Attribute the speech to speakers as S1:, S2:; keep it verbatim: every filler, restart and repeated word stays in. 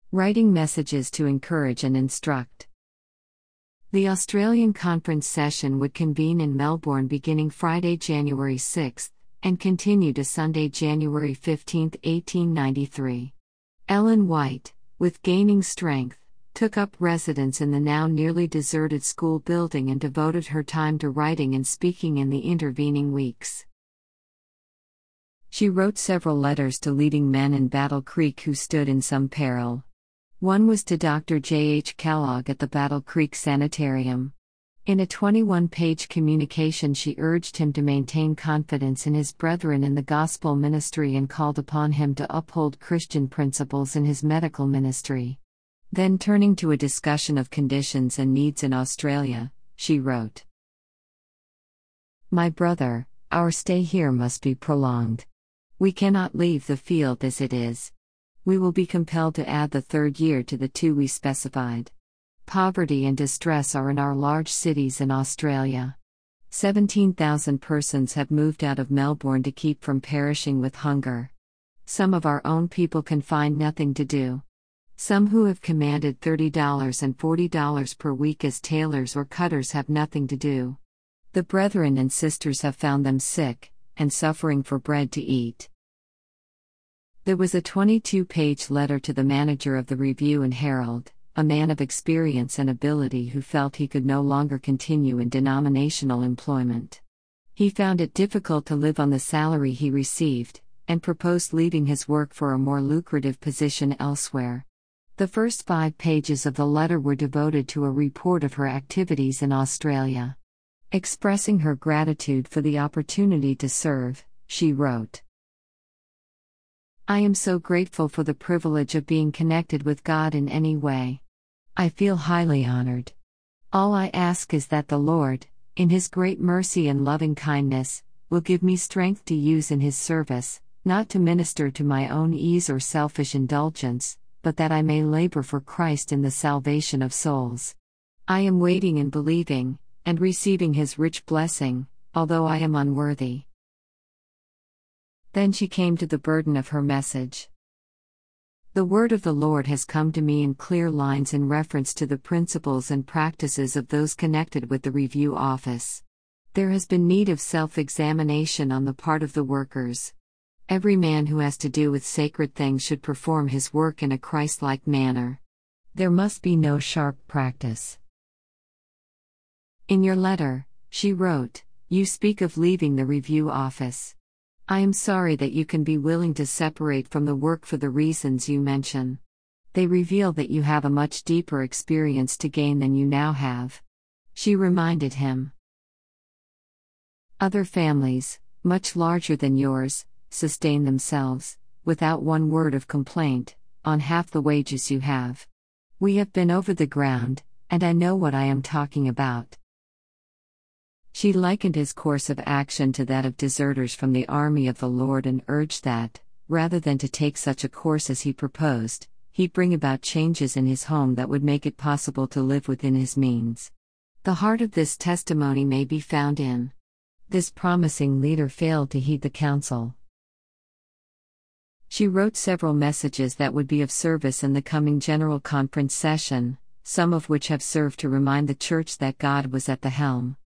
S1: Writing messages to encourage and instruct. The Australian conference session would convene in Melbourne beginning Friday, January sixth, and continue to Sunday, January fifteenth, eighteen ninety-three. Ellen White, with gaining strength, took up residence in the now nearly deserted school building and devoted her time to writing and speaking in the intervening weeks. She wrote several letters to leading men in Battle Creek who stood in some peril. One was to Doctor J H Kellogg at the Battle Creek Sanitarium. In a twenty-one page communication, she urged him to maintain confidence in his brethren in the gospel ministry and called upon him to uphold Christian principles in his medical ministry. Then, turning to a discussion of conditions and needs in Australia, she wrote, "My brother, our stay here must be prolonged. We cannot leave the field as it is. We will be compelled to add the third year to the two we specified. Poverty and distress are in our large cities in Australia. seventeen thousand persons have moved out of Melbourne to keep from perishing with hunger. Some of our own people can find nothing to do. Some who have commanded thirty dollars and forty dollars per week as tailors or cutters have nothing to do. The brethren and sisters have found them sick, and suffering for bread to eat." There was a twenty-two page letter to the manager of the Review and Herald, a man of experience and ability who felt he could no longer continue in denominational employment. He found it difficult to live on the salary he received, and proposed leaving his work for a more lucrative position elsewhere. The first five pages of the letter were devoted to a report of her activities in Australia. Expressing her gratitude for the opportunity to serve, she wrote, "I am so grateful for the privilege of being connected with God in any way. I feel highly honored. All I ask is that the Lord, in His great mercy and loving kindness, will give me strength to use in His service, not to minister to my own ease or selfish indulgence, but that I may labor for Christ in the salvation of souls. I am waiting and believing, and receiving His rich blessing, although I am unworthy." Then she came to the burden of her message. "The word of the Lord has come to me in clear lines in reference to the principles and practices of those connected with the Review office. There has been need of self-examination on the part of the workers. Every man who has to do with sacred things should perform his work in a Christ-like manner. There must be no sharp practice." In your letter, she wrote, you speak of leaving the Review office. I am sorry that you can be willing to separate from the work for the reasons you mention. They reveal that you have a much deeper experience to gain than you now have. She reminded him. Other families, much larger than yours, sustain themselves, without one word of complaint, on half the wages you have. We have been over the ground, and I know what I am talking about. She likened his course of action to that of deserters from the army of the Lord and urged that, rather than to take such a course as he proposed, he bring about changes in his home that would make it possible to live within his means. The heart of this testimony may be found in. This promising leader failed to heed the counsel. She wrote several messages that would be of service in the coming General Conference session, some of which have served to remind the Church that God was at the helm.